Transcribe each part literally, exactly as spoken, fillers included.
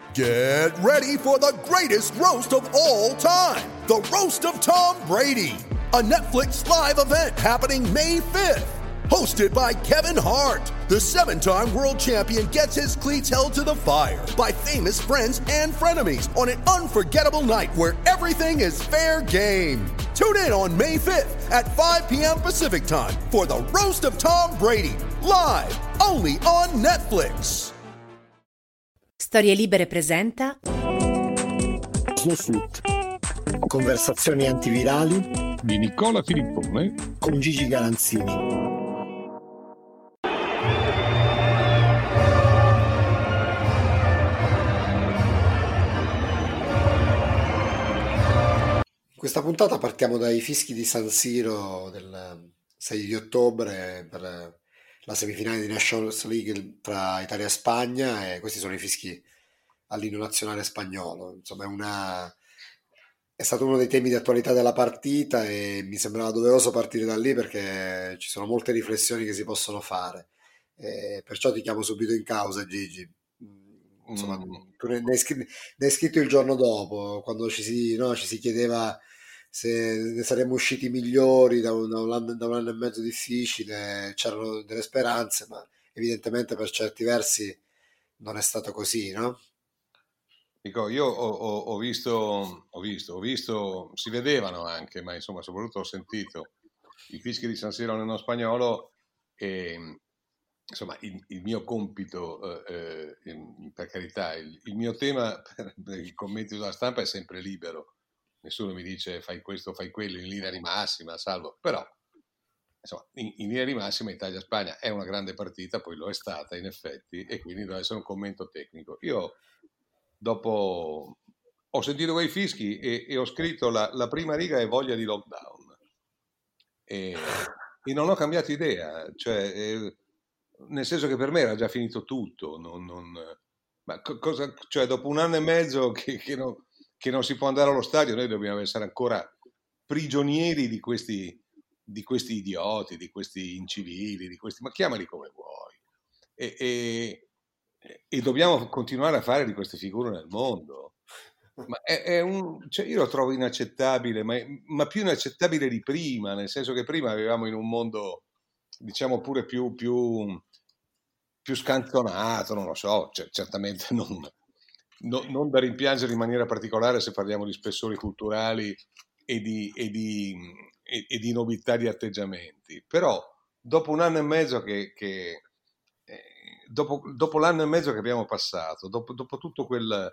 Get ready for the greatest roast of all time, the Roast of Tom Brady, a Netflix live event happening May fifth. Hosted by Kevin Hart, the seven-time world champion gets his cleats held to the fire by famous friends and frenemies on an unforgettable night where everything is fair game. Tune in on May fifth at five p.m. Pacific time for the Roast of Tom Brady, live only on Netflix. Storie Libere presenta Slow Food. Conversazioni antivirali di Nicola Filippone con Gigi Galanzini. In questa puntata partiamo dai fischi di San Siro del sei di ottobre per la semifinale di Nations League tra Italia e Spagna, e questi sono i fischi all'inno nazionale spagnolo. Insomma, è, una... è stato uno dei temi di attualità della partita e mi sembrava doveroso partire da lì perché ci sono molte riflessioni che si possono fare. E perciò ti chiamo subito in causa, Gigi. Insomma, mm. tu ne hai, scritto, ne hai scritto il giorno dopo, quando ci si, no, ci si chiedeva se ne saremmo usciti migliori da un, da, un anno, da un anno e mezzo difficile. C'erano delle speranze, ma evidentemente per certi versi non è stato così, no? Dico, io ho, ho, ho visto, ho visto, ho visto, si vedevano anche, ma insomma soprattutto ho sentito i fischi di San Siro nello spagnolo e insomma il, il mio compito, eh, eh, per carità, il, il mio tema per, per i commenti sulla stampa è sempre libero. Nessuno mi dice fai questo, fai quello, in linea di massima, salvo. Però, insomma, in, in linea di massima Italia-Spagna è una grande partita, poi lo è stata in effetti, e quindi deve essere un commento tecnico. Io, dopo, ho sentito quei fischi e, e ho scritto la, la prima riga è voglia di lockdown. E, e non ho cambiato idea, cioè, eh, nel senso che per me era già finito tutto. Non, non, ma cosa, cioè, dopo un anno e mezzo che, che non... che non si può andare allo stadio, noi dobbiamo essere ancora prigionieri di questi, di questi idioti, di questi incivili, di questi, ma chiamali come vuoi. E, e, e dobbiamo continuare a fare di queste figure nel mondo. Ma è, è un, cioè io lo trovo inaccettabile, ma, ma più inaccettabile di prima, nel senso che prima avevamo in un mondo, diciamo pure più, più, più scanzonato, non lo so, cioè, certamente non... No, non da rimpiangere in maniera particolare se parliamo di spessori culturali e di, e di, e, e di nobiltà di atteggiamenti, però dopo un anno e mezzo che, che eh, dopo, dopo l'anno e mezzo che abbiamo passato, dopo, dopo tutto quel,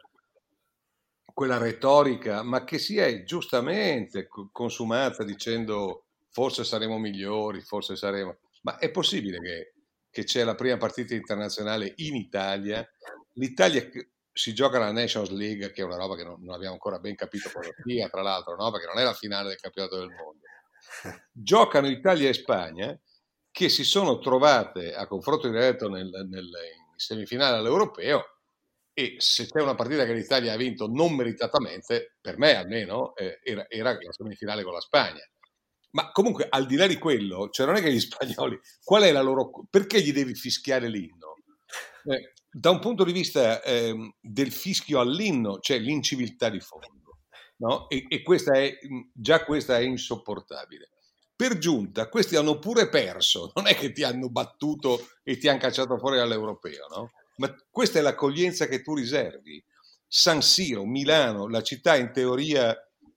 quella retorica, ma che si è giustamente consumata dicendo forse saremo migliori, forse saremo, ma è possibile che, che c'è la prima partita internazionale in Italia, l'Italia si gioca la Nations League, che è una roba che non, non abbiamo ancora ben capito cosa sia, tra l'altro, no? Perché non è la finale del campionato del mondo. Giocano Italia e Spagna, che si sono trovate a confronto diretto nel, nel, in semifinale all'Europeo, e se c'è una partita che l'Italia ha vinto non meritatamente, per me almeno, eh, era, era la semifinale con la Spagna. Ma comunque, al di là di quello, cioè non è che gli spagnoli, qual è la loro... perché gli devi fischiare l'inno? Eh, da un punto di vista eh, del fischio all'inno c'è l'inciviltà di fondo, no? E, e questa è, già questa è insopportabile. Per giunta questi hanno pure perso, non è che ti hanno battuto e ti hanno cacciato fuori dall'Europeo, no? Ma questa è l'accoglienza che tu riservi. San Siro, Milano, la città in teoria,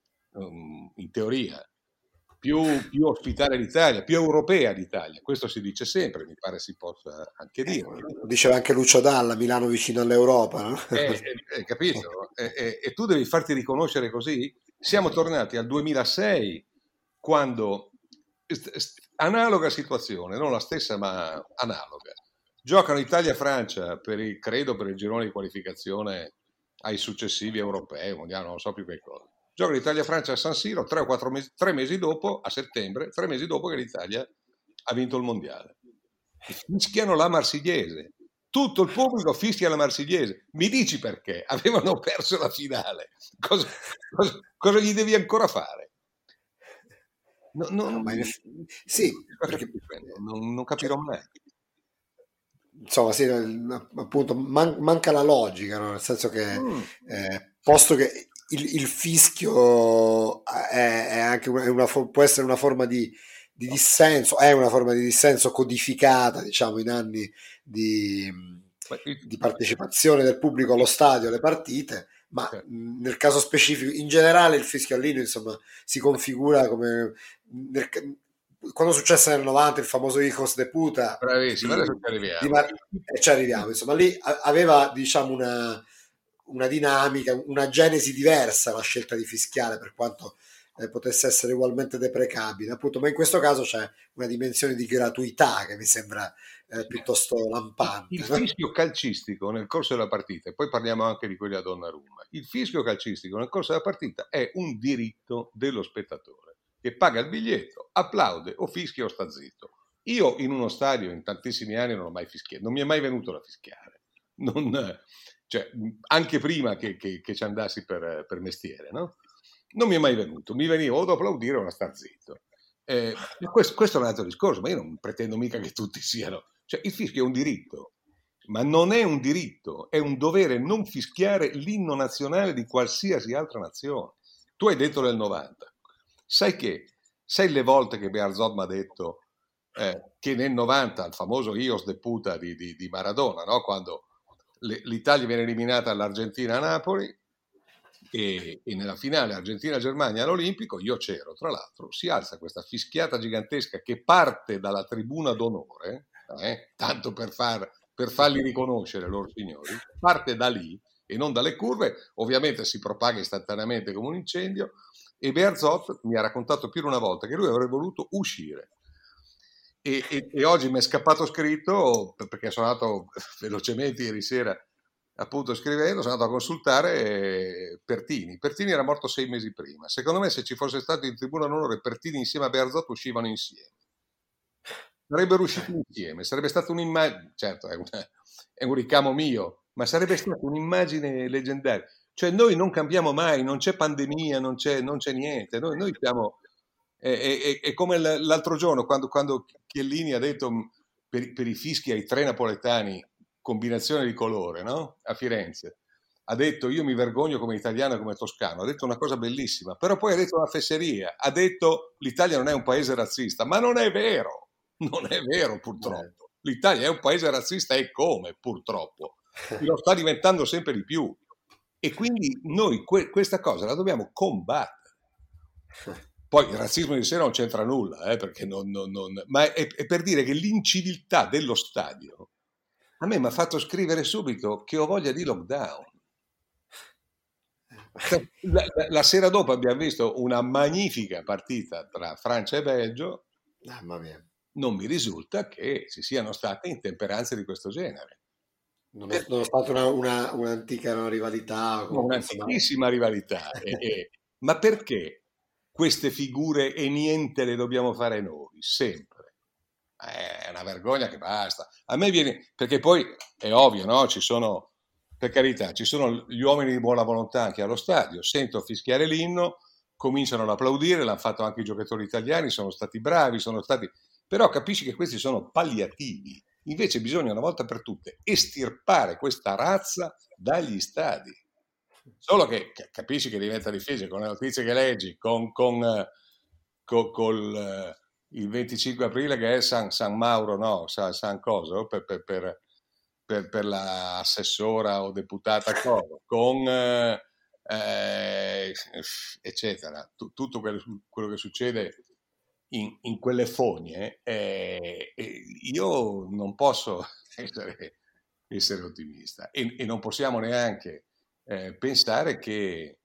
um, in teoria Più, più ospitale d'Italia, più europea d'Italia, questo si dice sempre, mi pare si possa anche dire. Lo diceva anche Lucio Dalla, Milano vicino all'Europa, no? Eh, eh, capito? Eh, eh, e tu devi farti riconoscere così. Siamo tornati al duemilasei, quando analoga situazione, non la stessa ma analoga. Giocano Italia-Francia per il, credo per il girone di qualificazione ai successivi europei, mondiali, non so più che cosa. Gioca l'Italia-Francia a San Siro tre o quattro mesi, tre mesi dopo, a settembre, tre mesi dopo che l'Italia ha vinto il mondiale. Fischiano la Marsigliese. Tutto il pubblico fischia la Marsigliese. Mi dici perché? Avevano perso la finale. Cosa, cosa, cosa gli devi ancora fare? No, no, no, ma in... Sì, perché... non, non capirò mai. insomma, sì, appunto, man- manca la logica, no? Nel senso che, Mm. eh, posto che il, il fischio è, è anche una, è una fo- può essere una forma di, di dissenso, è una forma di dissenso codificata, diciamo, in anni di, Ma il- di partecipazione del pubblico allo stadio, alle partite, ma cioè, mh, nel caso specifico, in generale, il fischio all'inno, insomma, si configura come nel, quando successe nel novanta il famoso Hijos de Puta bravissimo, di, adesso ci di arriviamo. Mar- e ci arriviamo, insomma, lì a- aveva, diciamo, una, una dinamica, una genesi diversa la scelta di fischiare, per quanto eh, potesse essere ugualmente deprecabile, appunto, ma in questo caso c'è una dimensione di gratuità che mi sembra eh, piuttosto Il, lampante, il no? fischio calcistico nel corso della partita, e poi parliamo anche di quelli a Donnarumma, il fischio calcistico nel corso della partita è un diritto dello spettatore che paga il biglietto, applaude o fischia o sta zitto. Io in uno stadio in tantissimi anni non ho mai fischiato, non mi è mai venuto da fischiare, non, cioè, anche prima che, che, che ci andassi per, per mestiere, no? Non mi è mai venuto, mi veniva o da applaudire o da star zitto. Eh, questo, questo è un altro discorso, ma io non pretendo mica che tutti siano. Cioè, il fischio è un diritto, ma non è un diritto, è un dovere non fischiare l'inno nazionale di qualsiasi altra nazione. Tu hai detto nel novanta. Sai che, sai le volte che Bearzot mi ha detto eh, che nel novanta, il famoso Ios de puta di, di, di Maradona, no? Quando le, l'Italia viene eliminata all'Argentina a Napoli, e, e nella finale Argentina-Germania all'Olimpico, io c'ero tra l'altro, si alza questa fischiata gigantesca che parte dalla tribuna d'onore, eh, tanto per, far, per farli riconoscere loro signori, parte da lì e non dalle curve, ovviamente si propaga istantaneamente come un incendio, e Bearzot mi ha raccontato più di una volta che lui avrebbe voluto uscire. E, e, e oggi mi è scappato scritto, perché sono andato velocemente ieri sera appunto scrivendo, sono andato a consultare Pertini. Pertini era morto sei mesi prima. Secondo me se ci fosse stato in tribuna d'onore Pertini insieme a Bearzot uscivano insieme. Sarebbero usciti insieme, sarebbe stata un'immagine, certo è, una, è un ricamo mio, ma sarebbe stata un'immagine leggendaria. Cioè noi non cambiamo mai, non c'è pandemia, non c'è, non c'è niente, noi, noi siamo... È, è, è come l'altro giorno quando, quando Chiellini ha detto per, per i fischi ai tre napoletani combinazione di colore, no? A Firenze. Ha detto io mi vergogno come italiano e come toscano, ha detto una cosa bellissima, però poi ha detto una fesseria, ha detto l'Italia non è un paese razzista, ma non è vero, non è vero purtroppo. L'Italia è un paese razzista e come purtroppo, e lo sta diventando sempre di più. E quindi noi que- questa cosa la dobbiamo combattere. Poi il razzismo di sé non c'entra nulla, eh, perché non, non, non... ma è, è per dire che l'inciviltà dello stadio a me mi ha fatto scrivere subito che ho voglia di lockdown. La, la, la sera dopo abbiamo visto una magnifica partita tra Francia e Belgio. Mamma mia. Non mi risulta che ci siano state intemperanze di questo genere. Nonostante una, una, un'antica no, rivalità, comunque, Un'antichissima insomma... rivalità. E, e, ma perché queste figure e niente le dobbiamo fare noi, sempre? È una vergogna che basta. A me viene, perché poi è ovvio, no? Ci sono, per carità, ci sono gli uomini di buona volontà anche allo stadio, sentono fischiare l'inno, cominciano ad applaudire, l'hanno fatto anche i giocatori italiani, sono stati bravi, sono stati... Però capisci che questi sono palliativi. Invece bisogna una volta per tutte estirpare questa razza dagli stadi. Solo che capisci che diventa difficile con le notizie che leggi, con, con, con, con il venticinque aprile che è San, San Mauro, no, San, San Coso, per, per, per, per, per l'assessora o deputata Coso, con eh, eccetera, T- tutto quello, quello che succede in, in quelle fogne, eh, eh, io non posso essere, essere ottimista e, e non possiamo neanche eh, pensare che,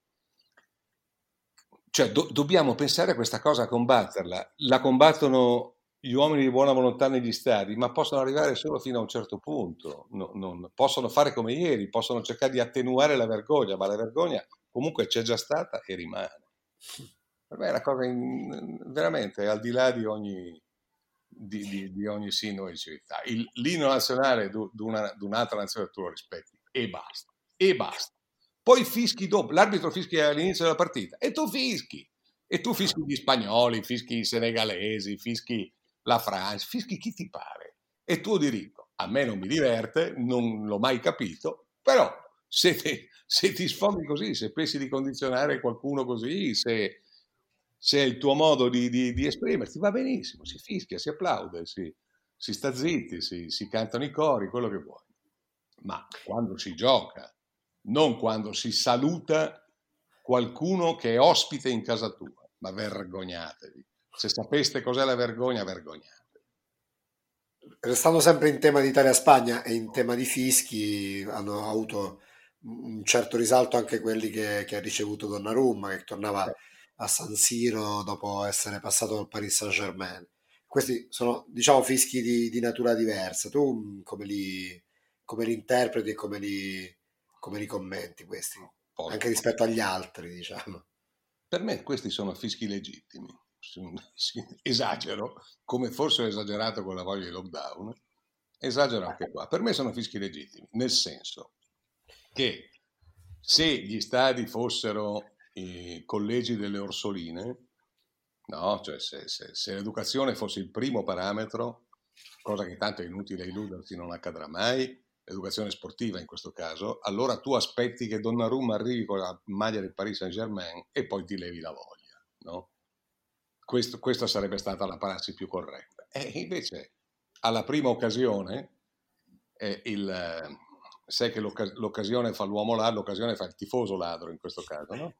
cioè do, dobbiamo pensare a questa cosa, a combatterla. La combattono gli uomini di buona volontà negli stadi, ma possono arrivare solo fino a un certo punto. No, non, possono fare come ieri, possono cercare di attenuare la vergogna, ma la vergogna comunque c'è già stata e rimane. Per me è una cosa in, veramente al di là di ogni, di, di, di ogni singolo di civiltà. Il, l'inno nazionale di un'altra nazione tu lo rispetti e basta, e basta. Poi fischi dopo, l'arbitro fischia all'inizio della partita e tu fischi, e tu fischi gli spagnoli, fischi i senegalesi, fischi la Francia, fischi chi ti pare, è tuo diritto. a me non mi diverte, non l'ho mai capito, però se ti, se ti sfoghi così, se pensi di condizionare qualcuno così, se, se è il tuo modo di, di, di esprimerti, va benissimo, si fischia, si applaude, si, si sta zitti, si, si cantano i cori, quello che vuoi. Ma quando si gioca, non quando si saluta qualcuno che è ospite in casa tua, ma vergognatevi. Se sapeste cos'è la vergogna, vergognatevi. Restando sempre in tema di Italia-Spagna e in tema di fischi, hanno avuto un certo risalto anche quelli che, che ha ricevuto Donnarumma, che tornava a San Siro dopo essere passato al Paris Saint-Germain. Questi sono, diciamo, fischi di, di natura diversa. Tu come li, come li interpreti e come li, come li commenti questi? Poi, Anche rispetto agli altri, diciamo. Per me questi sono fischi legittimi. Esagero, come forse ho esagerato con la voglia di lockdown, esagero anche qua. Per me sono fischi legittimi, nel senso che se gli stadi fossero i collegi delle orsoline, no? Cioè se, se, se l'educazione fosse il primo parametro, cosa che tanto è inutile illudersi, non accadrà mai, l'educazione sportiva in questo caso, allora tu aspetti che Donnarumma arrivi con la maglia del Paris Saint-Germain e poi ti levi la voglia, no? Questo, questa sarebbe stata la prassi più corretta. E invece, alla prima occasione, eh, il, sai che l'occas- l'occasione fa l'uomo ladro, l'occasione fa il tifoso ladro in questo caso, no?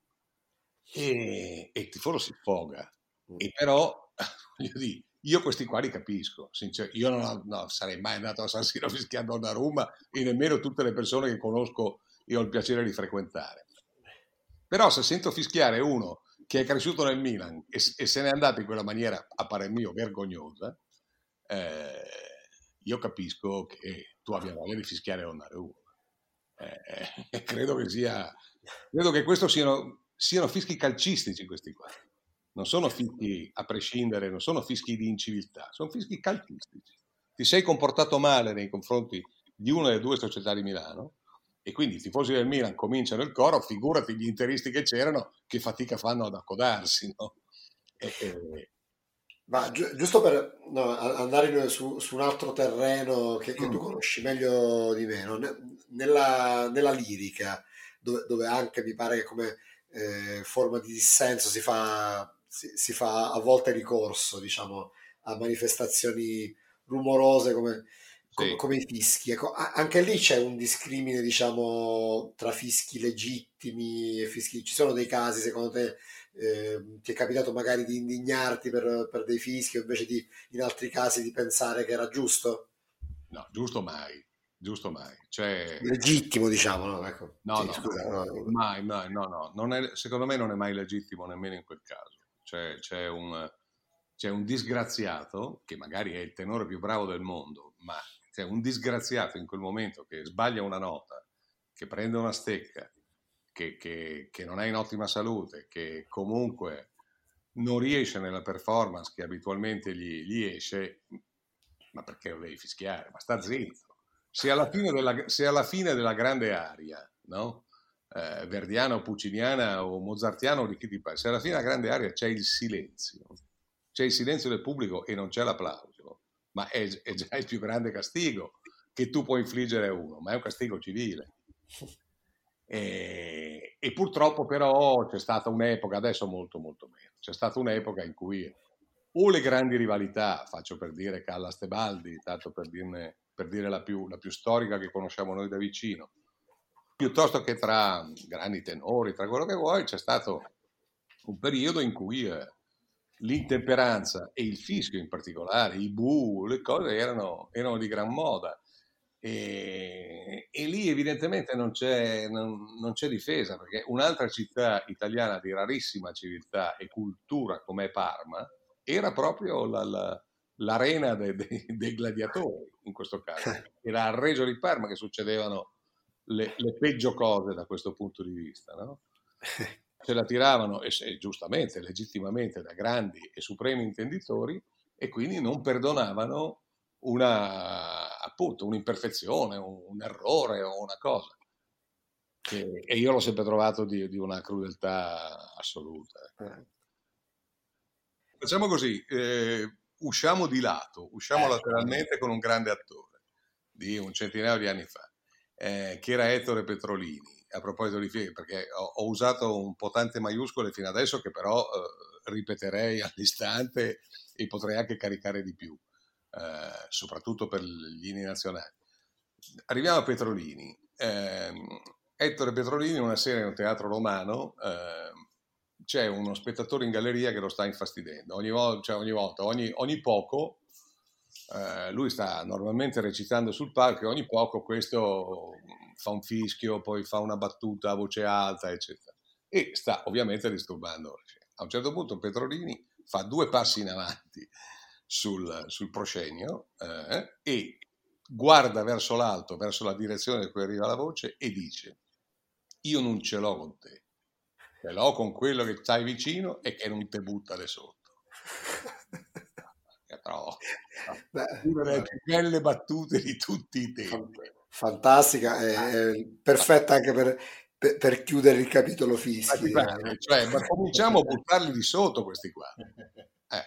E, e il tifoso si sfoga. E però, voglio dire, io questi qua li capisco. Sincer- io non no, sarei mai andato a San Siro fischiando a Donnarumma e nemmeno tutte le persone che conosco e ho il piacere di frequentare. Però se sento fischiare uno che è cresciuto nel Milan e, e se n'è andato in quella maniera, a parer mio, vergognosa, eh, io capisco che tu abbia voglia di fischiare Donnarumma. Eh, eh, credo che sia, credo che questo siano, siano fischi calcistici questi qua. Non sono fischi a prescindere, non sono fischi di inciviltà, sono fischi calcistici. Ti sei comportato male nei confronti di una delle due società di Milano e quindi i tifosi del Milan cominciano il coro, figurati gli interisti che c'erano, che fatica fanno ad accodarsi, no? E, e... Ma gi- giusto per no, a- andare su, su un altro terreno che, che tu Mm. conosci meglio di me, no? Ne- Nella, nella lirica, dove, dove anche mi pare che come eh, forma di dissenso si fa, si, si fa a volte ricorso, diciamo, a manifestazioni rumorose come, come, Sì. come i fischi. Ecco, a- anche lì c'è un discrimine, diciamo, tra fischi legittimi e fischi. Ci sono dei casi, secondo te, eh, ti è capitato magari di indignarti per, per dei fischi o invece di, in altri casi di pensare che era giusto? No, giusto mai, giusto mai. Cioè, Legittimo, diciamo, no? Ecco. no, Sì, no, scusa, no, no. mai, mai, no, no, non è, secondo me non è mai legittimo nemmeno in quel caso. Cioè, c'è un, c'è un disgraziato, che magari è il tenore più bravo del mondo, ma c'è un disgraziato in quel momento che sbaglia una nota, che prende una stecca, che, che, che non è in ottima salute, che comunque non riesce nella performance che abitualmente gli, gli esce, ma perché lo devi fischiare? Ma sta zitto. Se alla fine della, se alla fine della grande aria, no? Eh, verdiana o pucciniana o mozartiana o di chi ti pare, se alla fine della grande aria c'è il silenzio, c'è il silenzio del pubblico e non c'è l'applauso, ma è, è già il più grande castigo che tu puoi infliggere a uno, ma è un castigo civile. E, e purtroppo però c'è stata un'epoca, adesso molto molto meno, c'è stata un'epoca in cui o le grandi rivalità, faccio per dire Callas Tebaldi, tanto per, dirne, per dire la più, la più storica che conosciamo noi da vicino, piuttosto che tra grandi tenori, tra quello che vuoi, c'è stato un periodo in cui eh, l'intemperanza e il fischio in particolare, i bu, le cose erano, erano di gran moda. E, e lì evidentemente non c'è, non, non c'è difesa, perché un'altra città italiana di rarissima civiltà e cultura come Parma era proprio la, la, l'arena dei, dei, dei gladiatori, in questo caso. Era al Regio di Parma che succedevano le, le peggio cose da questo punto di vista, no? Se la tiravano, e, e giustamente, legittimamente, da grandi e supremi intenditori, e quindi non perdonavano una, appunto, un'imperfezione, un, un errore o una cosa. Che, e io l'ho sempre trovato di, di una crudeltà assoluta. Facciamo così, eh, usciamo di lato, usciamo lateralmente con un grande attore. di un centinaio di anni fa, eh, che era Ettore Petrolini, a proposito di film, perché ho, ho usato un po' tante maiuscole fino adesso che però eh, ripeterei all'istante e potrei anche caricare di più, eh, soprattutto per gli inni nazionali. Arriviamo a Petrolini. Eh, Ettore Petrolini, una sera in un teatro romano, eh, c'è uno spettatore in galleria che lo sta infastidendo. Ogni volta, cioè ogni, volta ogni, ogni poco, eh, lui sta normalmente recitando sul palco e ogni poco questo fa un fischio, poi fa una battuta a voce alta, eccetera. E sta ovviamente disturbando. A un certo punto Petrolini fa due passi in avanti sul, sul proscenio eh, e guarda verso l'alto, verso la direzione da cui arriva la voce e dice: io non ce l'ho con te, ce l'ho con quello che stai vicino e che non te butta le sotto. Però una delle più belle battute di tutti i tempi. Fantastica, è, è perfetta anche per, per, per chiudere il capitolo fischi. Eh. Cioè, ma cominciamo a buttarli di sotto questi qua. Eh.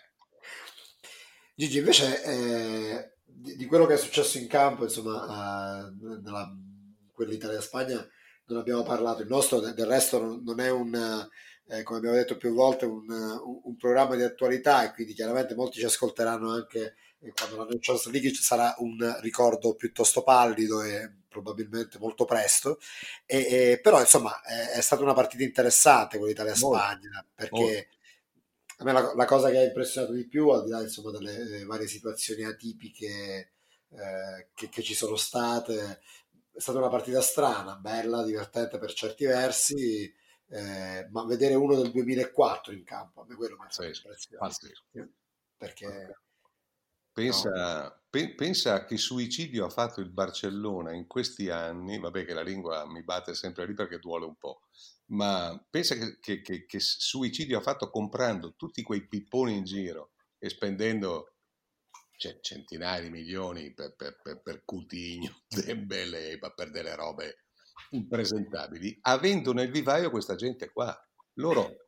Gigi, invece eh, di, di quello che è successo in campo, insomma, uh, nella, quell'Italia-Spagna non abbiamo parlato. Il nostro del resto non, non è un, eh, come abbiamo detto più volte, un, un, un programma di attualità, e quindi chiaramente molti ci ascolteranno anche eh, quando la Nations League ci sarà un ricordo piuttosto pallido e probabilmente molto presto, e, e, però insomma è, è stata una partita interessante quella Italia-Spagna, perché a me la, la cosa che ha impressionato di più, al di là insomma delle varie situazioni atipiche eh, che, che ci sono state, è stata una partita strana, bella, divertente per certi versi, eh, ma vedere uno del duemilaquattro in campo, a me quello mi ha fatto impressione. Perché pensa, no. pe, pensa a che suicidio ha fatto il Barcellona in questi anni, vabbè che la lingua mi batte sempre lì perché duole un po', ma pensa che, che, che, che suicidio ha fatto comprando tutti quei pipponi in giro e spendendo cioè, centinaia di milioni per, per, per, per Coutinho, Dembélé, per delle robe impresentabili, avendo nel vivaio questa gente qua. Loro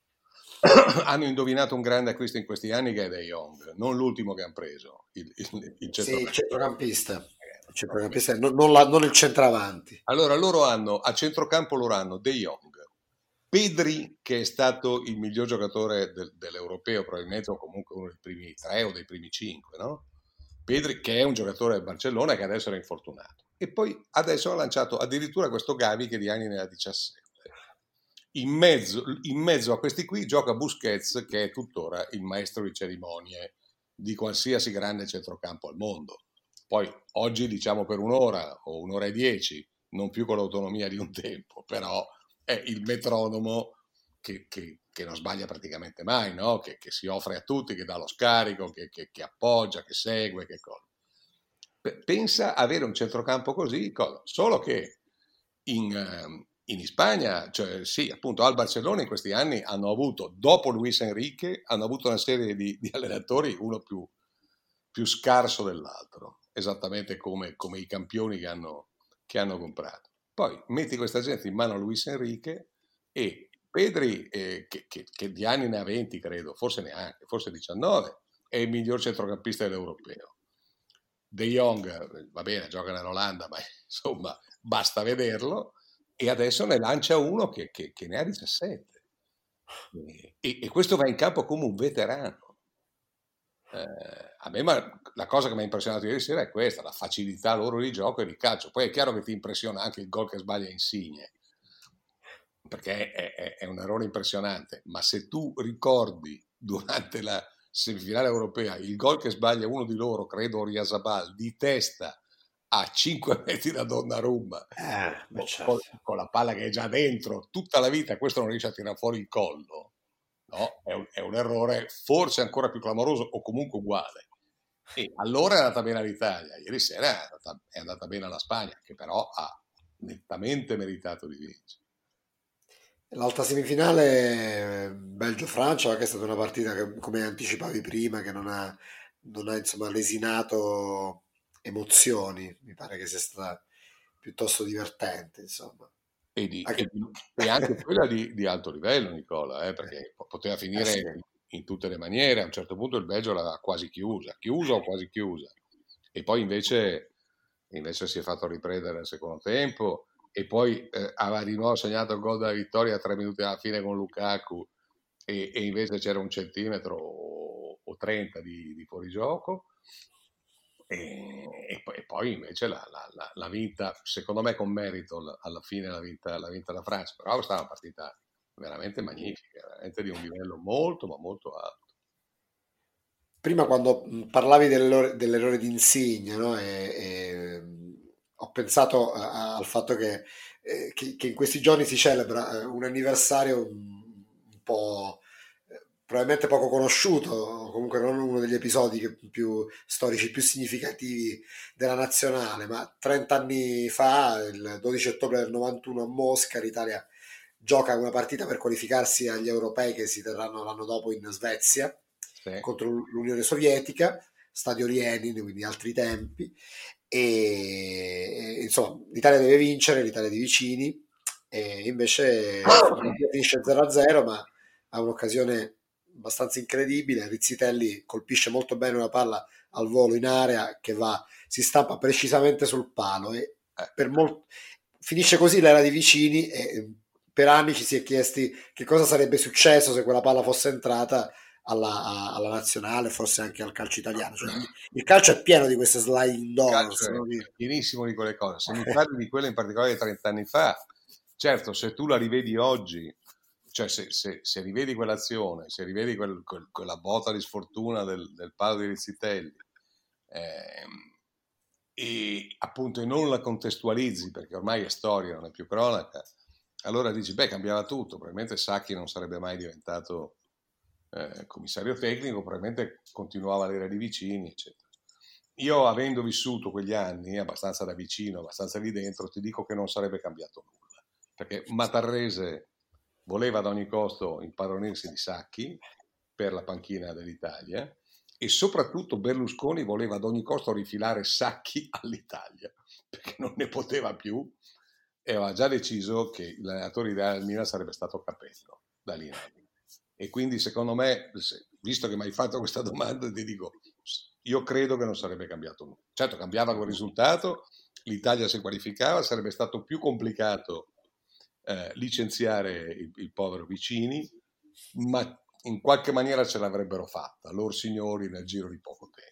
hanno indovinato un grande acquisto in questi anni che è De Jong, non l'ultimo che hanno preso, il, il, il centrocampista. Sì, il centrocampista, il centrocampista non, non, la, non il centravanti. Allora loro hanno, a centrocampo loro hanno De Jong, Pedri, che è stato il miglior giocatore del, dell'europeo, probabilmente, o comunque uno dei primi tre o dei primi cinque, no? Pedri, che è un giocatore del Barcellona che adesso era infortunato. E poi adesso ha lanciato addirittura questo Gavi che di anni ne ha diciassette. In mezzo, in mezzo a questi qui gioca Busquets, che è tuttora il maestro di cerimonie di qualsiasi grande centrocampo al mondo. Poi oggi diciamo per un'ora o un'ora e dieci, non più con l'autonomia di un tempo, però è il metronomo che, che, che non sbaglia praticamente mai, no? Che, che si offre a tutti, che dà lo scarico, che, che, che appoggia, che segue, che cosa. Pensa avere un centrocampo così, cosa? Solo che in, in Spagna, cioè sì, appunto al Barcellona in questi anni hanno avuto, dopo Luis Enrique, hanno avuto una serie di, di allenatori, uno più, più scarso dell'altro, esattamente come, come i campioni che hanno, che hanno comprato. Poi metti questa gente in mano a Luis Enrique e Pedri, eh, che, che, che di anni ne ha venti, credo, forse neanche, forse diciannove, è il miglior centrocampista dell'europeo. De Jong, va bene, gioca nell'Olanda, ma insomma, basta vederlo, e adesso ne lancia uno che, che, che ne ha diciassette. E, e questo va in campo come un veterano. Eh, a me ma, la cosa che mi ha impressionato ieri sera è questa, la facilità loro di gioco e di calcio. Poi è chiaro che ti impressiona anche il gol che sbaglia Insigne, perché è, è, è un errore impressionante, ma se tu ricordi durante la semifinale europea il gol che sbaglia uno di loro, credo Oyarzabal, di testa a cinque metri da Donnarumma, eh, con, certo. con la palla che è già dentro tutta la vita, questo non riesce a tirare fuori il collo, no? È un, è un errore forse ancora più clamoroso o comunque uguale. E allora è andata bene all'Italia, ieri sera è andata, è andata bene alla Spagna, che però ha nettamente meritato di vincere. L'altra semifinale Belgio-Francia, che è stata una partita che, come anticipavi prima, che non ha, non ha insomma lesinato emozioni, mi pare che sia stata piuttosto divertente, insomma. E, di, anche, e, di, e anche quella di, di alto livello, Nicola, eh, perché poteva finire eh sì. in, in tutte le maniere. A un certo punto il Belgio l'aveva quasi chiusa, chiusa o quasi chiusa, e poi invece e invece si è fatto riprendere nel secondo tempo, e poi eh, aveva di nuovo segnato il gol della vittoria a tre minuti alla fine con Lukaku, e, e invece c'era un centimetro o, o trenta di, di fuorigioco. E, e, poi, e poi invece la, la, la, la vinta, secondo me con merito, alla fine l'ha vinta, l'ha vinta la Francia, però è stata una partita veramente magnifica, veramente di un livello molto ma molto alto. Prima quando mh, parlavi dell'errore, dell'errore di Insigne, no? E, e, mh, ho pensato a- al fatto che, eh, che- che in questi giorni si celebra eh, un anniversario un, un po' eh, probabilmente poco conosciuto, o comunque non uno degli episodi che- più storici, più significativi della nazionale, ma trenta anni fa, il dodici ottobre del novantuno a Mosca, l'Italia gioca una partita per qualificarsi agli europei che si terranno l'anno dopo in Svezia Sì. contro l'Unione Sovietica, stadio Lenin, quindi altri tempi, e e, insomma l'Italia deve vincere, l'Italia di vicini, e invece la partita finisce zero a zero, ma ha un'occasione abbastanza incredibile. Rizzitelli colpisce molto bene una palla al volo in area che va, si stampa precisamente sul palo e per molto finisce così l'era di vicini, e per anni ci si è chiesti che cosa sarebbe successo se quella palla fosse entrata alla, alla nazionale, forse anche al calcio italiano. Cioè, il calcio è pieno di queste sliding Il doors, calcio no? è pienissimo di quelle cose. Se mi parli di quelle in particolare di trenta anni fa, certo, se tu la rivedi oggi, cioè se, se, se rivedi quell'azione, se rivedi quel, quel, quella botta di sfortuna del, del palo di Rizzitelli, ehm, e appunto e non la contestualizzi perché ormai è storia, non è più cronaca, allora dici, beh, cambiava tutto, probabilmente Sacchi non sarebbe mai diventato eh, commissario tecnico, probabilmente continuava l'era di vicini, eccetera. Io, avendo vissuto quegli anni abbastanza da vicino, abbastanza lì dentro, ti dico che non sarebbe cambiato nulla, perché Matarrese voleva ad ogni costo impadronirsi di Sacchi per la panchina dell'Italia, e soprattutto Berlusconi voleva ad ogni costo rifilare Sacchi all'Italia, perché non ne poteva più, e aveva già deciso che l'allenatore ideale del Milan sarebbe stato Capello, da lì in avanti. E quindi secondo me, visto che mi hai fatto questa domanda, ti dico, io credo che non sarebbe cambiato nulla. Certo, cambiava quel risultato, l'Italia si qualificava, sarebbe stato più complicato eh, licenziare il, il povero Vicini, ma in qualche maniera ce l'avrebbero fatta loro signori nel giro di poco tempo.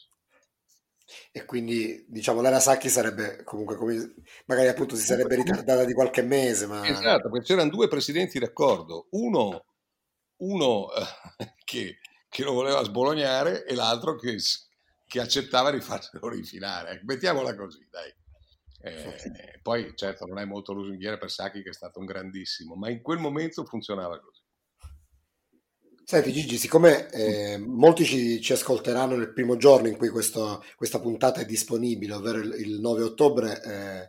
E quindi diciamo l'era Sacchi sarebbe comunque come, magari appunto si sarebbe ritardata di qualche mese, ma esatto, perché c'erano due presidenti d'accordo, uno, uno eh, che, che lo voleva sbolognare e l'altro che, che accettava di farselo rifilare. Mettiamola così, dai. Eh, poi certo non è molto lusinghiere per Sacchi, che è stato un grandissimo, ma in quel momento funzionava così. Senti Gigi, siccome eh, molti ci, ci ascolteranno nel primo giorno in cui questo- questa puntata è disponibile, ovvero il, il nove ottobre, eh,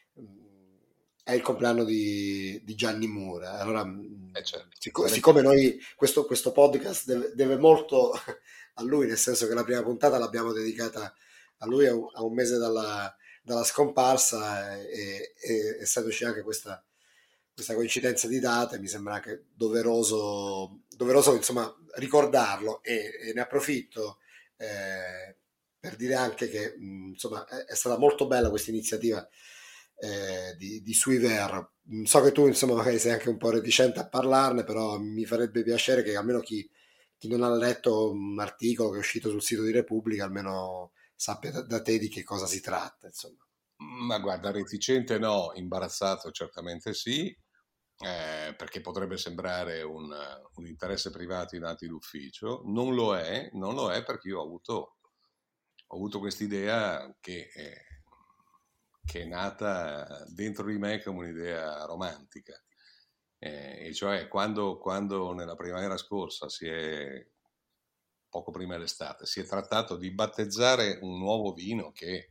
è il compleanno di, di Gianni Mura. Allora, mh, Eh, certo. sic- siccome noi questo, questo podcast deve, deve molto a lui, nel senso che la prima puntata l'abbiamo dedicata a lui a un, a un mese dalla, dalla scomparsa, e, e essendoci anche questa questa coincidenza di date, mi sembra anche doveroso, doveroso insomma, ricordarlo, e, e ne approfitto eh, per dire anche che mh, insomma, è, è stata molto bella questa iniziativa eh, di, di Suiver. So che tu insomma magari sei anche un po' reticente a parlarne, però mi farebbe piacere che almeno chi, chi non ha letto un articolo che è uscito sul sito di Repubblica almeno sappia da, da te di che cosa si tratta, insomma. Ma guarda, reticente no, imbarazzato certamente sì, eh, perché potrebbe sembrare un, un interesse privato in atti d'ufficio. Non lo è, non lo è, perché io ho avuto, ho avuto quest'idea che, eh, che è nata dentro di me come un'idea romantica. Eh, e cioè quando, quando nella primavera scorsa si è, poco prima dell'estate, si è trattato di battezzare un nuovo vino che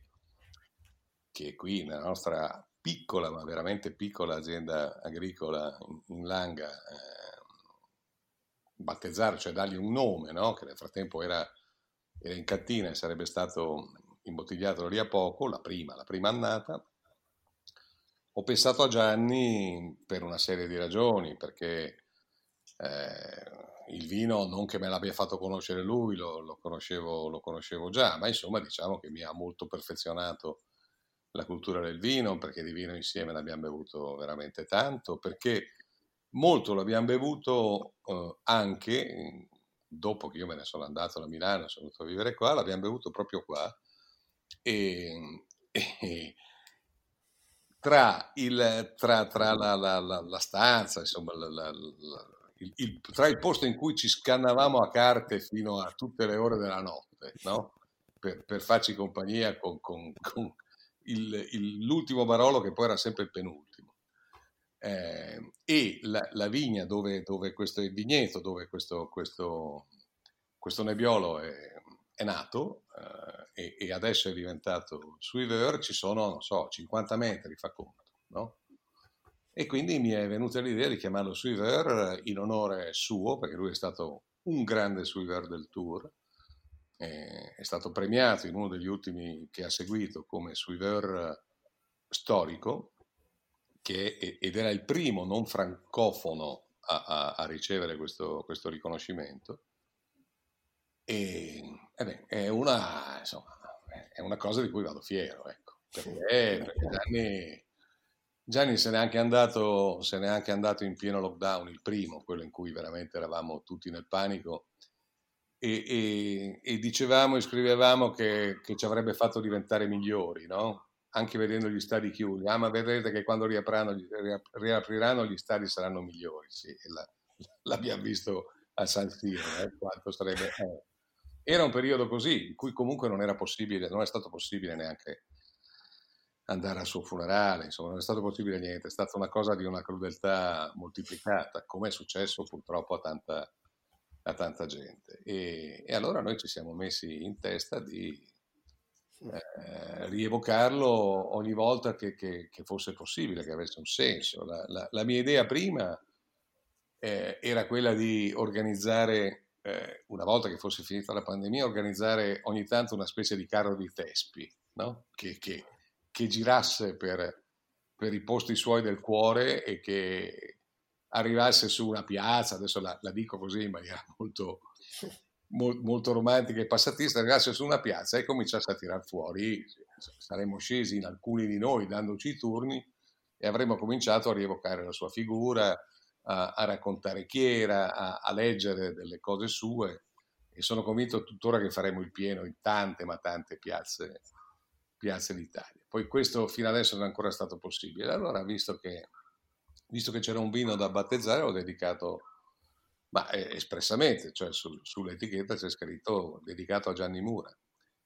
che qui nella nostra piccola, ma veramente piccola azienda agricola in, in Langa, eh, battezzare, cioè dargli un nome, no? Che nel frattempo era, era in cantina e sarebbe stato imbottigliato lì a poco, la prima, la prima annata. Ho pensato a Gianni per una serie di ragioni, perché eh, il vino non che me l'abbia fatto conoscere lui, lo, lo, conoscevo, lo conoscevo già, ma insomma diciamo che mi ha molto perfezionato la cultura del vino, perché di vino insieme ne abbiamo bevuto veramente tanto, perché molto l'abbiamo bevuto eh, anche, dopo che io me ne sono andato da Milano, sono venuto a vivere qua, l'abbiamo bevuto proprio qua, e, e tra, il, tra, tra la, la, la, la stanza, insomma, la, la, la, il, il, tra il posto in cui ci scannavamo a carte fino a tutte le ore della notte, no? Per, per farci compagnia con, con, con il, il, l'ultimo Barolo, che poi era sempre il penultimo. Eh, e la, la vigna dove, dove questo è il vigneto, dove questo, questo, questo nebbiolo è, è nato eh, e, e adesso è diventato Suiveur, ci sono, non so, cinquanta metri, fa conto, no? E quindi mi è venuta l'idea di chiamarlo Suiveur in onore suo, perché lui è stato un grande Suiveur del Tour, eh, è stato premiato in uno degli ultimi che ha seguito come Suiveur storico, che è, ed era il primo non francofono a, a, a ricevere questo, questo riconoscimento. E eh beh, è, una, insomma, è una cosa di cui vado fiero, ecco, perché, perché Gianni, Gianni se n'è anche andato, se n'è anche andato in pieno lockdown, il primo, quello in cui veramente eravamo tutti nel panico, e, e, e dicevamo e scrivevamo che, che ci avrebbe fatto diventare migliori, no? Anche vedendo gli stadi chiusi. Ah, ma vedrete che quando riapriranno, riapriranno gli stadi saranno migliori. Sì, la, l'abbiamo visto a San Siro, eh, quanto sarebbe... Eh. Era un periodo così, in cui comunque non era possibile, non è stato possibile neanche andare al suo funerale, insomma, non è stato possibile niente, è stata una cosa di una crudeltà moltiplicata, come è successo purtroppo a tanta, a tanta gente. E, e allora noi ci siamo messi in testa di eh, rievocarlo ogni volta che, che, che fosse possibile, che avesse un senso. La, la, la mia idea prima eh, era quella di organizzare, eh, una volta che fosse finita la pandemia, organizzare ogni tanto una specie di carro di Tespi, no? che, che, che girasse per, per i posti suoi del cuore e che arrivasse su una piazza, adesso la, la dico così in maniera molto, molto, molto romantica e passatista, arrivasse su una piazza e cominciasse a tirar fuori, saremmo scesi in alcuni di noi dandoci i turni e avremmo cominciato a rievocare la sua figura, a, a raccontare chi era, a, a leggere delle cose sue, e sono convinto tuttora che faremo il pieno in tante ma tante piazze, piazze d'Italia. Poi questo fino adesso non è ancora stato possibile, allora visto che visto che c'era un vino da battezzare, l'ho dedicato, ma espressamente, cioè su, sull'etichetta c'è scritto dedicato a Gianni Mura,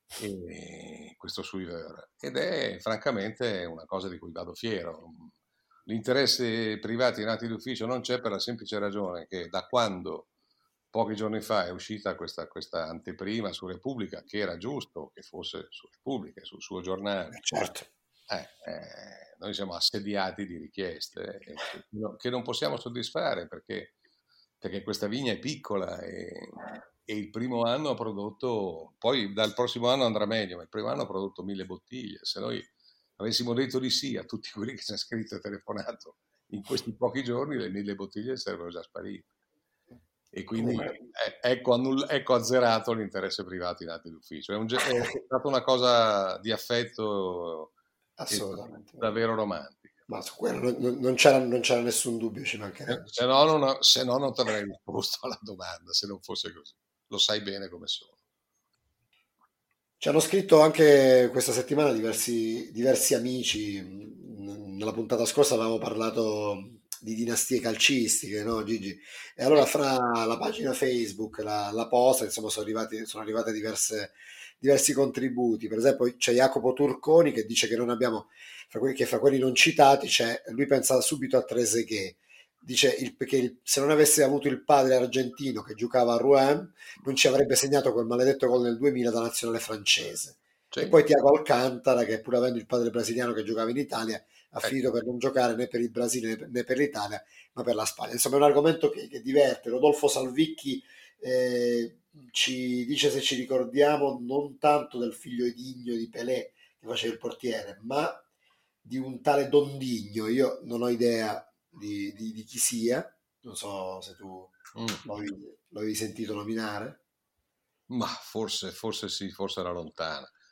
e questo Suiveur, ed è francamente una cosa di cui vado fiero. L'interesse privati nati d'ufficio non c'è, per la semplice ragione che da quando pochi giorni fa è uscita questa, questa anteprima su Repubblica, che era giusto che fosse su Repubblica, sul suo giornale, certo. eh, eh, noi siamo assediati di richieste che non possiamo soddisfare perché, perché questa vigna è piccola e, e il primo anno ha prodotto, poi dal prossimo anno andrà meglio, ma il primo anno ha prodotto mille bottiglie. Se noi avessimo detto di sì a tutti quelli che ci hanno scritto e telefonato in questi pochi giorni, le mille bottiglie sarebbero già sparite. E quindi eh, ecco, annull- ecco azzerato l'interesse privato in atti d'ufficio. È, un, è stata una cosa di affetto assolutamente davvero romantica. Ma su quello non, non, c'era, non c'era nessun dubbio, ci mancherebbe. Se no non, ho, se no non ti avrei risposto alla domanda, se non fosse così. Lo sai bene come sono. Ci hanno scritto anche questa settimana diversi, diversi amici. Nella puntata scorsa avevamo parlato di dinastie calcistiche, no Gigi? E allora fra la pagina Facebook, la, la posta, insomma sono arrivati, sono arrivate diverse, diversi contributi. Per esempio c'è Jacopo Turconi che dice che non abbiamo, fra quelli, che fra quelli non citati c'è, lui pensa subito a Trezeguet. Dice il, che il, se non avesse avuto il padre argentino che giocava a Rouen non ci avrebbe segnato quel maledetto gol nel duemila da nazionale francese. Sì. E poi Thiago Alcantara, che pur avendo il padre brasiliano che giocava in Italia ha finito per non giocare né per il Brasile né per l'Italia ma per la Spagna. Insomma è un argomento che, che diverte. Rodolfo Salvicchi eh, ci dice se ci ricordiamo non tanto del figlio Edigno di Pelé che faceva il portiere, ma di un tale Dondigno. Io non ho idea Di, di, di chi sia, non so se tu mm. l'avevi, l'avevi sentito nominare. Ma forse, forse sì, forse era lontana.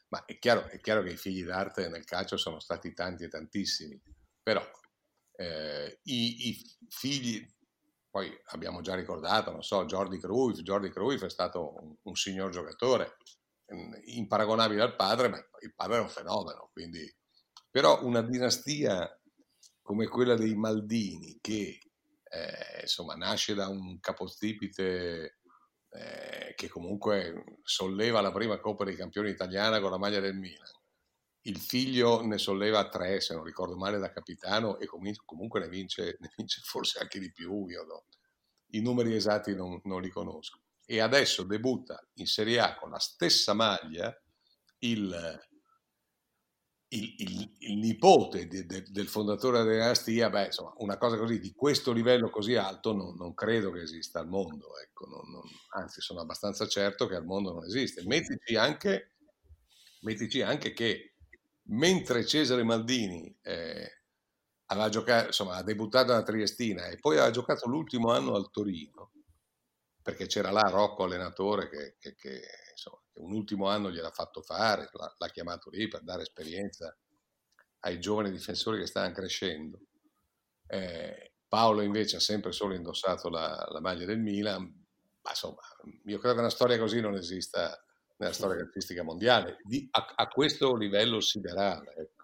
Ma è chiaro, è chiaro che i figli d'arte nel calcio sono stati tanti e tantissimi, però eh, i, i figli, poi abbiamo già ricordato, non so, Jordi Cruyff, Jordi Cruyff è stato un, un signor giocatore, imparagonabile al padre, ma il padre è un fenomeno, quindi... Però una dinastia come quella dei Maldini, che eh, insomma nasce da un capostipite eh, che comunque solleva la prima Coppa dei Campioni italiana con la maglia del Milan, il figlio ne solleva tre, se non ricordo male, da capitano, e comunque ne vince, ne vince forse anche di più, io no. I numeri esatti non, non li conosco. E adesso debutta in Serie A con la stessa maglia il... Il, il, il nipote de, de, del fondatore della dinastia. Beh, insomma, una cosa così, di questo livello così alto, non, non credo che esista al mondo, ecco, non, non, anzi sono abbastanza certo che al mondo non esiste. Mettici anche, mettici anche che mentre Cesare Maldini eh, aveva giocato, insomma, ha debuttato alla Triestina e poi aveva giocato l'ultimo anno al Torino, perché c'era là Rocco allenatore che, che, che insomma, un ultimo anno gliel'ha fatto fare, l'ha, l'ha chiamato lì per dare esperienza ai giovani difensori che stavano crescendo. Eh, Paolo invece ha sempre solo indossato la, la maglia del Milan, ma insomma, io credo che una storia così non esista nella storia calcistica mondiale, di, a, a questo livello siderale. Ecco.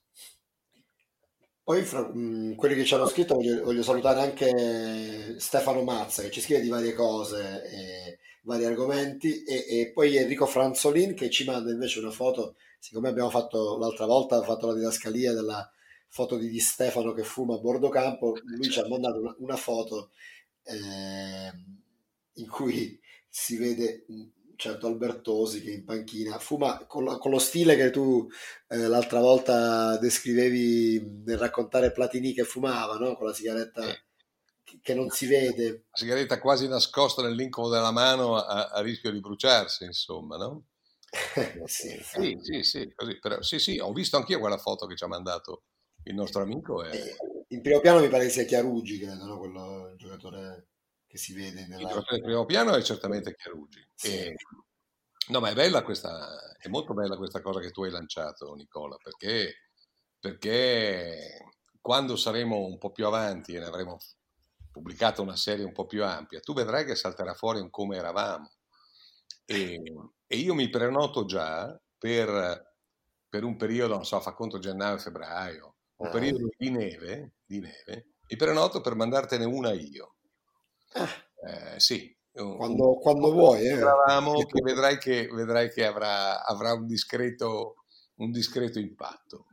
Poi fra mh, quelli che ci hanno scritto voglio, voglio salutare anche Stefano Mazza, che ci scrive di varie cose e vari argomenti, e, e poi Enrico Franzolin che ci manda invece una foto, siccome abbiamo fatto l'altra volta, ha fatto la didascalia della foto di Di Stefano che fuma a bordo campo, lui ci ha mandato una, una foto eh, in cui si vede un certo Albertosi che in panchina fuma con, la, con lo stile che tu eh, l'altra volta descrivevi nel raccontare Platini che fumava, no? Con la sigaretta che, che non si vede. La sigaretta quasi nascosta nell'incovo della mano a, a rischio di bruciarsi, insomma, no? sì, sì, sì, sì, così, però, sì, sì, ho visto anch'io quella foto che ci ha mandato il nostro amico. E... in primo piano mi pare che sia Chiarugi, credo, no? Quello, il giocatore che si vede nella... Il giocatore del primo piano è certamente Chiarugi. Sì. E... no, ma è bella questa, è molto bella questa cosa che tu hai lanciato, Nicola, perché, perché quando saremo un po' più avanti e ne avremo pubblicato una serie un po' più ampia, tu vedrai che salterà fuori un come eravamo. E, e io mi prenoto già per, per un periodo, non so, fa conto gennaio-febbraio, un ah. periodo di neve, di neve, mi prenoto per mandartene una io. Ah. Eh, sì. Quando, un, quando vuoi. Eh. Eravamo, che vedrai che, vedrai che avrà, avrà un, discreto, un discreto impatto.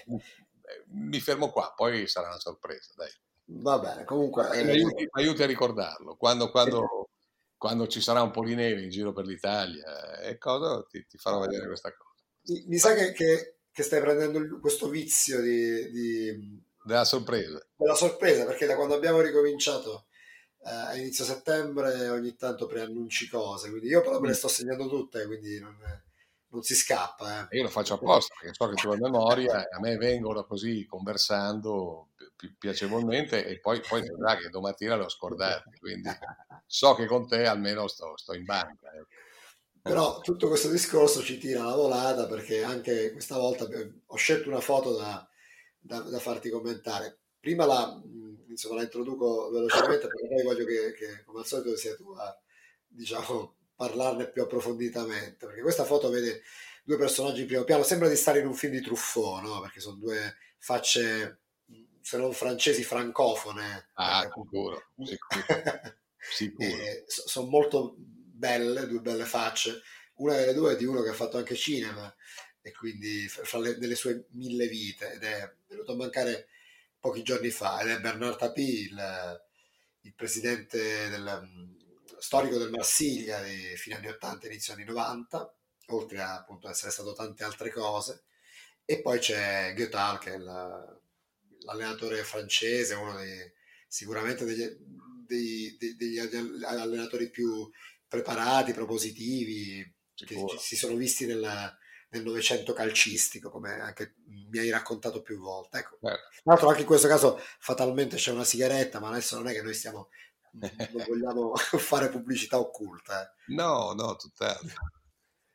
Mi fermo qua, poi sarà una sorpresa, dai. Va bene, comunque... Eh, mi, aiuti, mi aiuti a ricordarlo. Quando... quando quando ci sarà un po' di neve in giro per l'Italia e cosa, ti, ti farò vedere questa cosa. Mi, mi sa che, che, che stai prendendo il, questo vizio di, di, della sorpresa. Della sorpresa, perché da quando abbiamo ricominciato eh, a inizio settembre ogni tanto preannunci cose, quindi io però me le sto segnando tutte, quindi non, non si scappa. Eh. Io lo faccio apposta, perché so che tu hai memoria, e a me vengono così conversando pi- piacevolmente e poi, poi vedrà che domattina l'ho scordato, quindi so che con te almeno sto, sto in banca. Eh. Però tutto questo discorso ci tira la volata, perché anche questa volta ho scelto una foto da, da, da farti commentare. Prima la, insomma, la introduco velocemente, perché poi voglio che, che come al solito sia tu a, diciamo, parlarne più approfonditamente, perché questa foto vede due personaggi in primo piano, sembra di stare in un film di Truffaut, no? Perché sono due facce, se non francesi, francofone. Ah, sicuro, sicuro. sicuro. Sono molto belle, due belle facce. Una delle due è di uno che ha fatto anche cinema, e quindi fra le, delle sue mille vite, ed è venuto a mancare pochi giorni fa, ed è Bernard Tapie, il, il presidente del, storico del Marsiglia di fine anni ottanta, inizio anni novanta, oltre a appunto essere stato tante altre cose. E poi c'è Guettal, che è la, l'allenatore francese, uno dei, sicuramente degli, dei, dei, degli allenatori più preparati, propositivi, Sicuro. Che si sono visti nella, nel Novecento calcistico, come anche mi hai raccontato più volte. Ecco. Tra l'altro anche in questo caso fatalmente c'è una sigaretta, ma adesso non è che noi stiamo, non vogliamo fare pubblicità occulta. Eh. No, no, tutt'altro.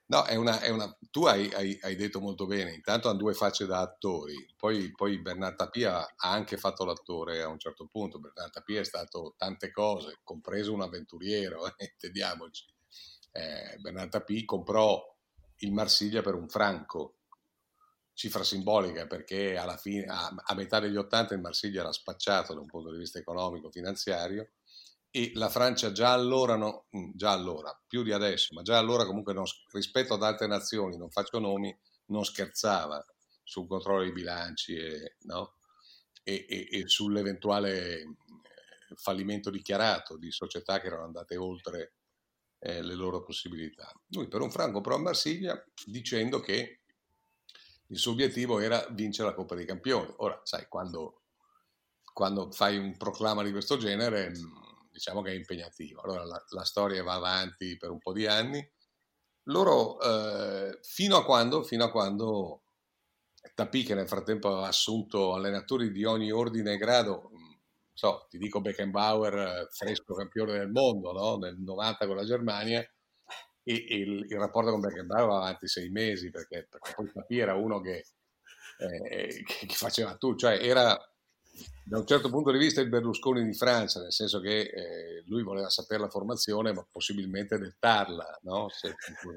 No, è una, è una, tu hai, hai, hai detto molto bene, intanto hanno due facce da attori, poi, poi Bernard Tapie ha, ha anche fatto l'attore a un certo punto. Bernard Tapie è stato tante cose, compreso un avventuriero, eh, intendiamoci. Eh, Bernard Tapie comprò il Marsiglia per un franco, cifra simbolica perché alla fine, a, a metà degli ottanta il Marsiglia era spacciato da un punto di vista economico, finanziario, e la Francia già allora, no, già allora, più di adesso, ma già allora comunque non, rispetto ad altre nazioni, non faccio nomi, non scherzava sul controllo dei bilanci e, no? e, e, e sull'eventuale fallimento dichiarato di società che erano andate oltre eh, le loro possibilità. Lui per un franco però a Marsiglia dicendo che il suo obiettivo era vincere la Coppa dei Campioni. Ora, sai, quando, quando fai un proclama di questo genere, diciamo che è impegnativo. Allora la, la storia va avanti per un po' di anni. Loro, eh, fino a quando, fino a quando Tapie, che nel frattempo aveva assunto allenatori di ogni ordine e grado, so, ti dico Beckenbauer, fresco campione del mondo, no? Nel novanta con la Germania, e, e il, il rapporto con Beckenbauer va avanti sei mesi, perché, perché poi Tapie era uno che, eh, che, che faceva tutto, cioè era da un certo punto di vista il Berlusconi di Francia, nel senso che eh, lui voleva sapere la formazione ma possibilmente dettarla, no? Se,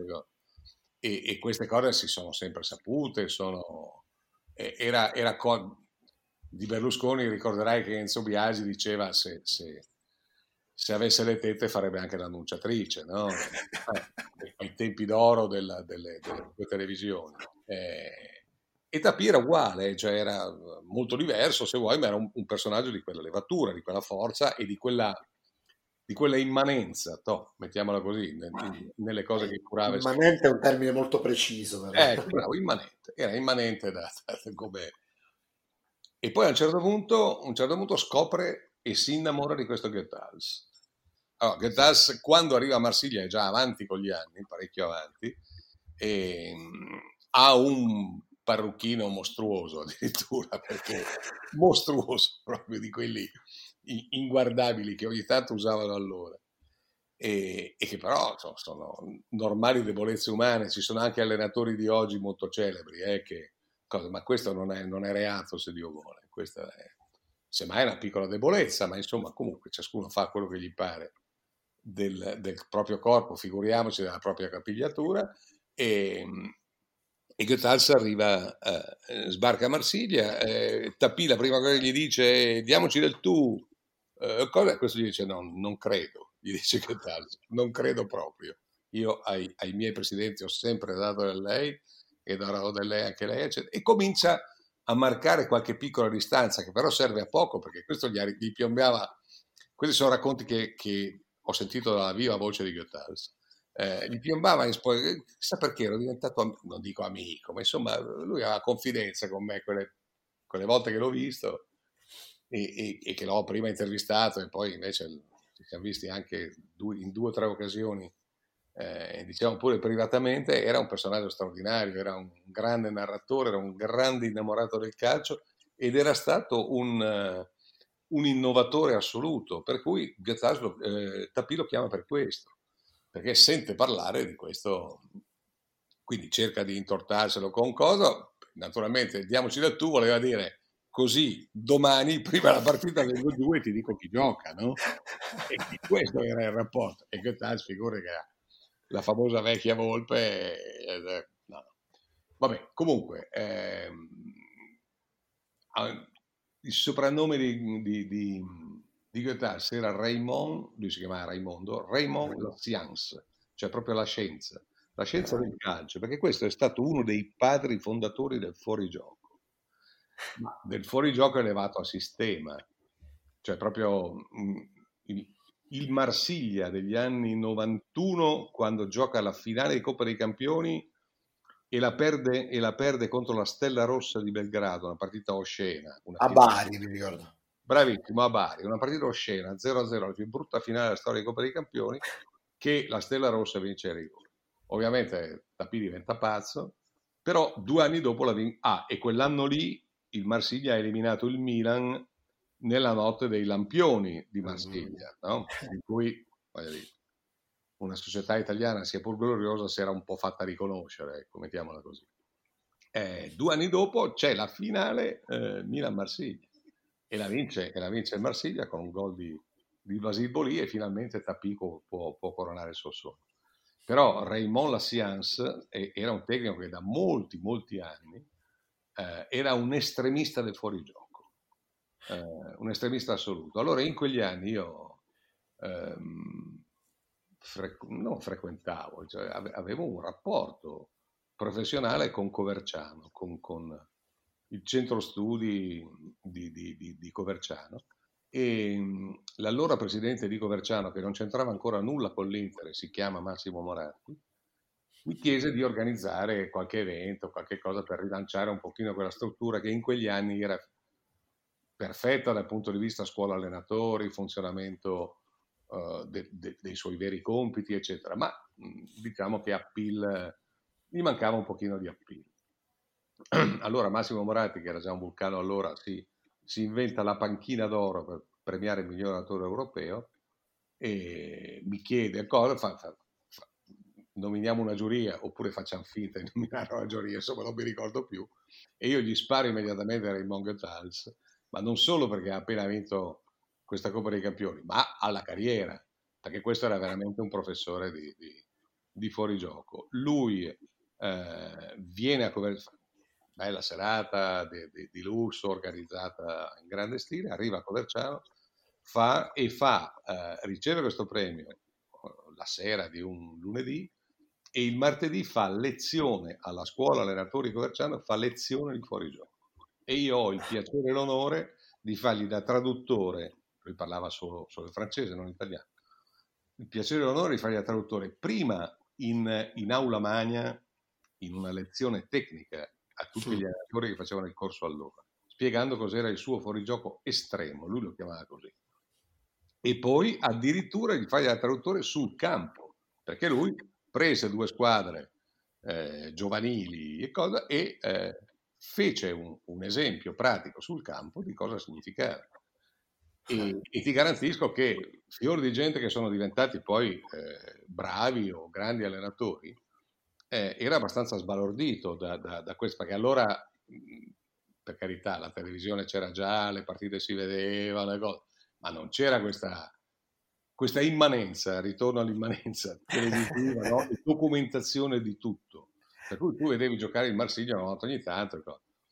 e, e queste cose si sono sempre sapute, sono, eh, era, era co- di Berlusconi ricorderai che Enzo Biagi diceva se, se, se avesse le tette farebbe anche l'annunciatrice, no? Eh, ai tempi d'oro della, delle, delle, delle televisioni. Eh, e Tapie era uguale, cioè era molto diverso se vuoi, ma era un, un personaggio di quella levatura, di quella forza e di quella, di quella immanenza, toh, mettiamola così, nel, nelle cose che curava. Immanente è un termine molto preciso. Però. Ecco, bravo, immanente, era immanente da, da, come... E poi a un certo punto, a un certo punto scopre e si innamora di questo Goethals. Allora, Goethals quando arriva a Marsiglia è già avanti con gli anni, parecchio avanti, e ha un parrucchino mostruoso addirittura, perché mostruoso, proprio di quelli inguardabili che ogni tanto usavano allora, e, e che però so, sono normali debolezze umane. Ci sono anche allenatori di oggi molto celebri, eh, che, cosa, ma questo non è, non è reato se Dio vuole, questa è semmai una piccola debolezza, ma insomma comunque ciascuno fa quello che gli pare del, del proprio corpo, figuriamoci della propria capigliatura. E, e Goethals arriva, eh, sbarca a Marsiglia, eh, Tapie la prima cosa che gli dice diamoci del tu, eh, cosa? Questo gli dice no, non credo, gli dice Goethals, non credo proprio, io ai, ai miei presidenti ho sempre dato del lei e darò del lei anche lei, eccetera. E comincia a marcare qualche piccola distanza che però serve a poco, perché questo gli, gli piombava. Questi sono racconti che, che ho sentito dalla viva voce di Goethals. Eh, gli piombava in spo- chissà perché ero diventato, non dico amico, ma insomma lui aveva confidenza con me quelle, quelle volte che l'ho visto e, e, e che l'ho prima intervistato, e poi invece ci siamo visti anche due, in due o tre occasioni, eh, diciamo pure privatamente. Era un personaggio straordinario, era un grande narratore, era un grande innamorato del calcio ed era stato un, uh, un innovatore assoluto, per cui Goethals lo, eh, Tapie lo chiama per questo, perché sente parlare di questo, quindi cerca di intortarselo con cosa. Naturalmente diamoci da tu voleva dire così domani prima della partita del due due ti dico chi gioca, no? E questo era il rapporto. E Goethals figura che era la famosa vecchia volpe, eh, no, no. Vabbè, comunque ehm, il soprannome di, di, di, di Goethals era Raymond, lui si chiamava Raimondo, Raymond la Science, cioè proprio la scienza, la scienza del calcio, perché questo è stato uno dei padri fondatori del fuorigioco, ma del fuorigioco elevato a sistema, cioè proprio mh, il, il Marsiglia degli anni novantuno, quando gioca la finale di Coppa dei Campioni e la perde, e la perde contro la Stella Rossa di Belgrado, una partita oscena. Una a Bari, mi ricordo. Bravissimo, a Bari, una partita oscena, zero a zero, la più brutta finale della storia di Coppa dei Campioni, che la Stella Rossa vince ai rigori. Ovviamente Tapie diventa pazzo, però due anni dopo la vince. Ah, e quell'anno lì il Marsiglia ha eliminato il Milan nella notte dei lampioni di Marsiglia, no? In cui, voglio dire, una società italiana, sia pur gloriosa, si era un po' fatta riconoscere, ecco, mettiamola così. Eh, due anni dopo c'è la finale eh, Milan-Marsiglia e la vince, e la vince il Marsiglia con un gol di, di Basile Boli, e finalmente Tapie può, può coronare il suo sogno. Però Raymond Lassiance eh, era un tecnico che da molti, molti anni eh, era un estremista del fuorigioco, eh, un estremista assoluto. Allora in quegli anni io ehm, fre- non frequentavo, cioè ave- avevo un rapporto professionale con Coverciano, con, con il centro studi di, di, di, di Coverciano, e mh, l'allora presidente di Coverciano, che non c'entrava ancora nulla con l'Inter, si chiama Massimo Moratti, mi chiese di organizzare qualche evento, qualche cosa per rilanciare un pochino quella struttura che in quegli anni era perfetta dal punto di vista scuola allenatori, funzionamento uh, de, de, dei suoi veri compiti, eccetera. Ma mh, diciamo che appeal, gli mancava un pochino di appeal. Allora Massimo Moratti, che era già un vulcano allora, si, si inventa la panchina d'oro per premiare il miglior allenatore europeo e mi chiede cosa, fa, fa, fa, nominiamo una giuria oppure facciamo finta di nominare una giuria, insomma non mi ricordo più, e io gli sparo immediatamente a Raymond Goethals, ma non solo perché ha appena vinto questa Coppa dei Campioni, ma alla carriera, perché questo era veramente un professore di, di, di fuorigioco. Lui eh, viene a Coverciano, bella serata di, di, di lusso organizzata in grande stile, arriva a Coverciano, fa e fa, eh, riceve questo premio eh, la sera di un lunedì, e il martedì fa lezione alla scuola allenatori Coverciano, fa lezione di fuorigioco. E io ho il piacere e l'onore di fargli da traduttore, lui parlava solo, solo il francese, non l'italiano, il piacere e l'onore di fargli da traduttore prima in, in aula magna, in una lezione tecnica a tutti gli allenatori che facevano il corso allora, spiegando cos'era il suo fuorigioco estremo, lui lo chiamava così. E poi addirittura gli fai da traduttore sul campo, perché lui prese due squadre eh, giovanili e cosa e eh, fece un, un esempio pratico sul campo di cosa significava. E, e ti garantisco che fior di gente che sono diventati poi eh, bravi o grandi allenatori eh, era abbastanza sbalordito da, da, da questo, perché allora, mh, per carità, la televisione c'era già, le partite si vedevano, le cose, ma non c'era questa, questa immanenza, ritorno all'immanenza televisiva, no? E documentazione di tutto. Per cui tu vedevi giocare il Marsiglia una volta ogni tanto.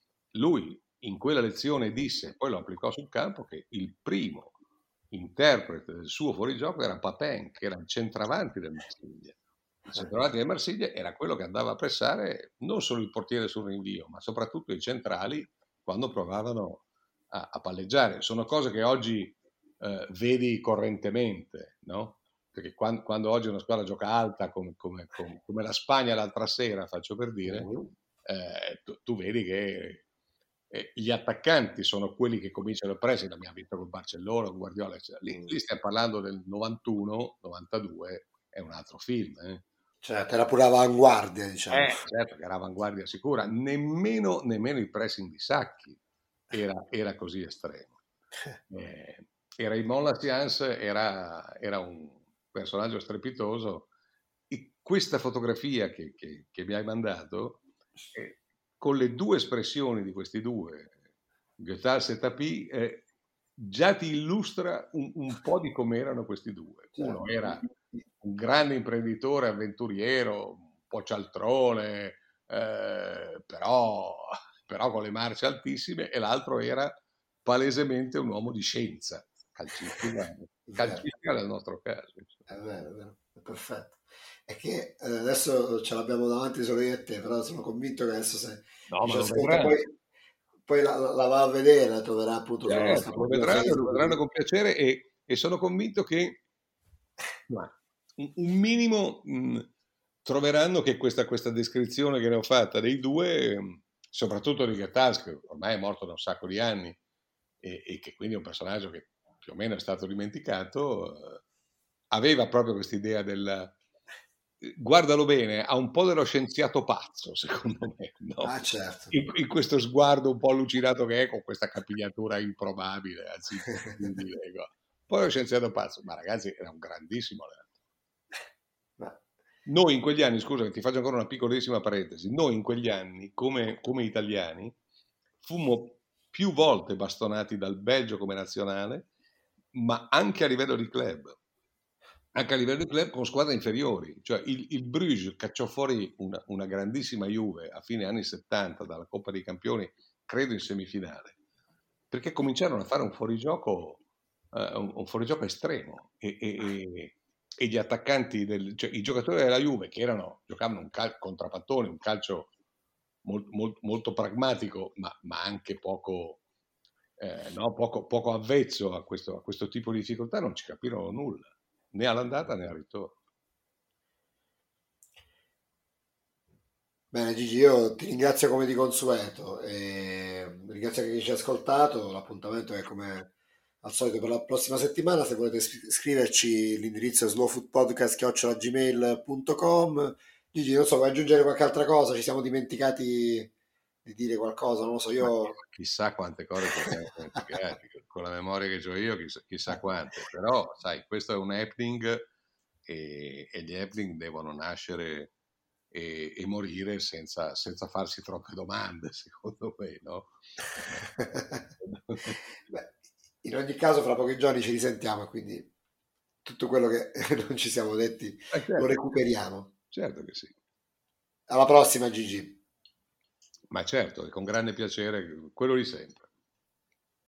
Lui in quella lezione disse, poi lo applicò sul campo, che il primo interprete del suo fuorigioco era Papin, che era il centravanti del Marsiglia. Il centravanti del Marsiglia era quello che andava a pressare non solo il portiere sul rinvio, ma soprattutto i centrali quando provavano a, a palleggiare. Sono cose che oggi eh, vedi correntemente, no? Perché quando, quando oggi una squadra gioca alta come, come, come, come la Spagna l'altra sera, faccio per dire, eh, tu, tu vedi che eh, gli attaccanti sono quelli che cominciano il pressing, l'abbiamo visto con Barcellona, con Guardiola, lì, lì stiamo parlando del novantuno novantadue, è un altro film. Eh. Certo, era pure avanguardia, diciamo. Eh, certo che era avanguardia sicura, nemmeno, nemmeno il pressing di Sacchi era, era così estremo. Eh, e Raymond Lassiance era, era un personaggio strepitoso, e questa fotografia che, che, che mi hai mandato, eh, con le due espressioni di questi due, Goethals e Tapie, eh, già ti illustra un, un po' di come erano questi due. Uno era un grande imprenditore, avventuriero, un po' cialtrone, eh, però, però con le marce altissime, e l'altro era palesemente un uomo di scienza, calcistica, calcistica nel nostro caso. È vero, è vero, è perfetto. È che eh, adesso ce l'abbiamo davanti solo io e te, però sono convinto che adesso se no, ci ascolta poi, poi la, la va a vedere, la troverà appunto sulla certo, nostra lo vedranno, lo vedranno con piacere, e, e sono convinto che un, un minimo mh, troveranno che questa, questa descrizione che ne ho fatta dei due, mh, soprattutto di Goethals, che ormai è morto da un sacco di anni e, e che quindi è un personaggio che più o meno è stato dimenticato, eh, aveva proprio questa idea del, guardalo bene, ha un po' dello scienziato pazzo, secondo me, no? Ah, certo. in, in questo sguardo un po' allucinato che è, con questa capigliatura improbabile, anzi, poi lo scienziato pazzo, ma ragazzi era un grandissimo allenatore. Noi in quegli anni, scusa, ti faccio ancora una piccolissima parentesi, noi in quegli anni, come, come italiani, fummo più volte bastonati dal Belgio come nazionale, ma anche a livello di club, anche a livello di club con squadre inferiori. Cioè il, il Bruges cacciò fuori una, una grandissima Juve a fine anni settanta dalla Coppa dei Campioni, credo in semifinale, perché cominciarono a fare un fuorigioco, eh, un, un fuorigioco estremo e, e, e, e gli attaccanti, del, cioè i giocatori della Juve che erano, giocavano un cal- contrapattone, un calcio molto, molto, molto pragmatico, ma, ma anche poco, eh, no, poco, poco avvezzo a questo, a questo tipo di difficoltà, non ci capirono nulla, né all'andata né al ritorno. Bene Gigi, io ti ringrazio come di consueto e ringrazio anche chi ci ha ascoltato. L'appuntamento è come al solito per la prossima settimana. Se volete scri- scriverci, l'indirizzo è slowfoodpodcast chiocciola gmail punto com. Gigi, non so, vuoi aggiungere qualche altra cosa? Ci siamo dimenticati di dire qualcosa? Non lo so, Ma io... chissà quante cose ci siamo dimenticati, con la memoria che ho io, chissà, chissà quante, però sai, questo è un happening e, e gli happening devono nascere e, e morire senza, senza farsi troppe domande, secondo me, no? Beh, in ogni caso, fra pochi giorni ci risentiamo, quindi tutto quello che non ci siamo detti Eh, lo certo, recuperiamo. certo che sì, Alla prossima, Gigi. ma certo, è con grande piacere, quello di sempre.